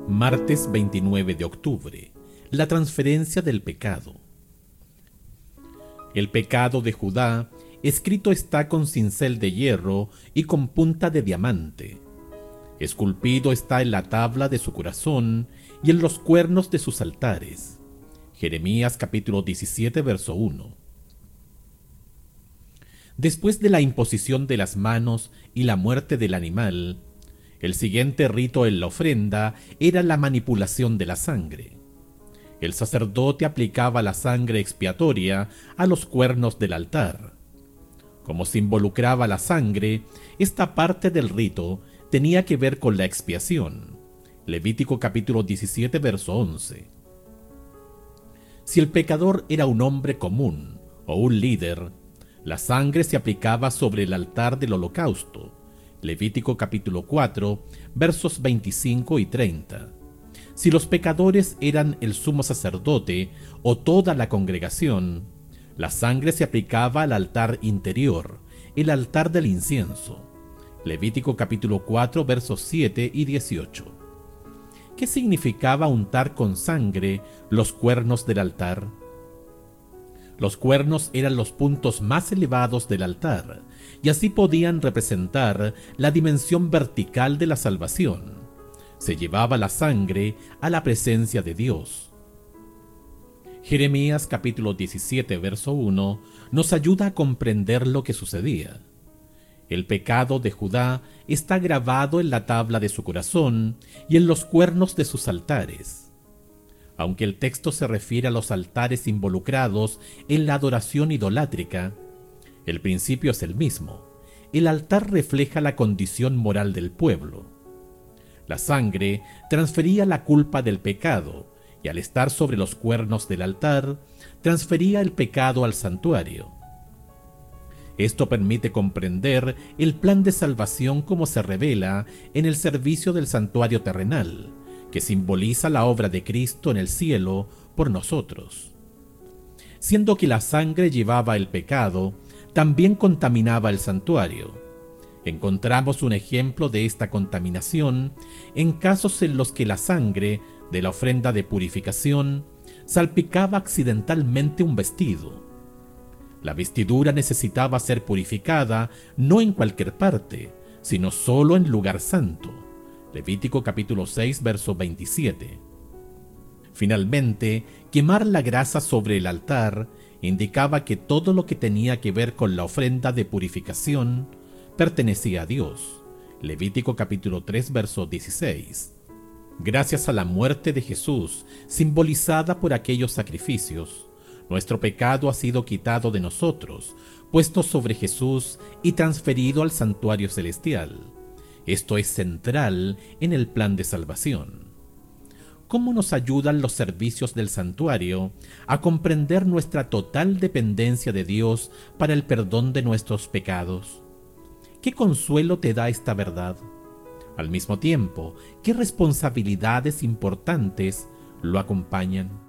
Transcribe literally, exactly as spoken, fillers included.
Martes veintinueve de octubre. La transferencia del pecado. El pecado de Judá escrito está con cincel de hierro y con punta de diamante. Esculpido está en la tabla de su corazón y en los cuernos de sus altares. Jeremías capítulo diecisiete, verso uno. Después de la imposición de las manos y la muerte del animal, el siguiente rito en la ofrenda era la manipulación de la sangre. El sacerdote aplicaba la sangre expiatoria a los cuernos del altar. Como se involucraba la sangre, esta parte del rito tenía que ver con la expiación. Levítico capítulo diecisiete, verso once. Si el pecador era un hombre común o un líder, la sangre se aplicaba sobre el altar del holocausto. Levítico capítulo cuatro, versos veinticinco y treinta. Si los pecadores eran el sumo sacerdote o toda la congregación, la sangre se aplicaba al altar interior, el altar del incienso. Levítico capítulo cuatro, versos siete y dieciocho. ¿Qué significaba untar con sangre los cuernos del altar? Los cuernos eran los puntos más elevados del altar, y así podían representar la dimensión vertical de la salvación. Se llevaba la sangre a la presencia de Dios. Jeremías capítulo diecisiete, verso uno, nos ayuda a comprender lo que sucedía. El pecado de Judá está grabado en la tabla de su corazón y en los cuernos de sus altares. Aunque el texto se refiere a los altares involucrados en la adoración idolátrica, el principio es el mismo. El altar refleja la condición moral del pueblo. La sangre transfería la culpa del pecado, y al estar sobre los cuernos del altar, transfería el pecado al santuario. Esto permite comprender el plan de salvación como se revela en el servicio del santuario terrenal, que simboliza la obra de Cristo en el cielo por nosotros. Siendo que la sangre llevaba el pecado, también contaminaba el santuario. Encontramos un ejemplo de esta contaminación en casos en los que la sangre de la ofrenda de purificación salpicaba accidentalmente un vestido. La vestidura necesitaba ser purificada no en cualquier parte, sino solo en lugar santo. Levítico capítulo seis, verso veintisiete. Finalmente, quemar la grasa sobre el altar indicaba que todo lo que tenía que ver con la ofrenda de purificación pertenecía a Dios. Levítico capítulo tres, verso dieciséis. Gracias a la muerte de Jesús, simbolizada por aquellos sacrificios, nuestro pecado ha sido quitado de nosotros, puesto sobre Jesús y transferido al santuario celestial. Esto es central en el plan de salvación. ¿Cómo nos ayudan los servicios del santuario a comprender nuestra total dependencia de Dios para el perdón de nuestros pecados? ¿Qué consuelo te da esta verdad? Al mismo tiempo, ¿qué responsabilidades importantes lo acompañan?